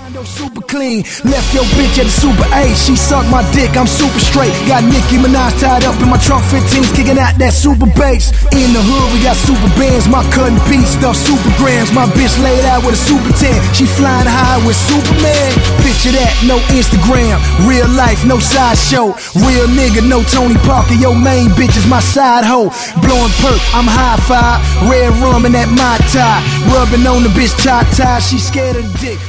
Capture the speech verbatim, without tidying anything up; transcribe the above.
Super clean, left your bitch at the super eight. She sucked my dick, I'm super straight. Got Nicki Minaj tied up in my trunk fifteens, kicking out that super bass. In the hood we got super bands, my cut and piece stuff super grams. My bitch laid out with a super ten, she flying high with Superman. Picture that, no Instagram, real life, no sideshow. Real nigga, no Tony Parker, your main bitch is my side hoe. Blowing perk, I'm high five, red rum and that Mai Tai. Rubbing on the bitch tie tie, she scared of the dick.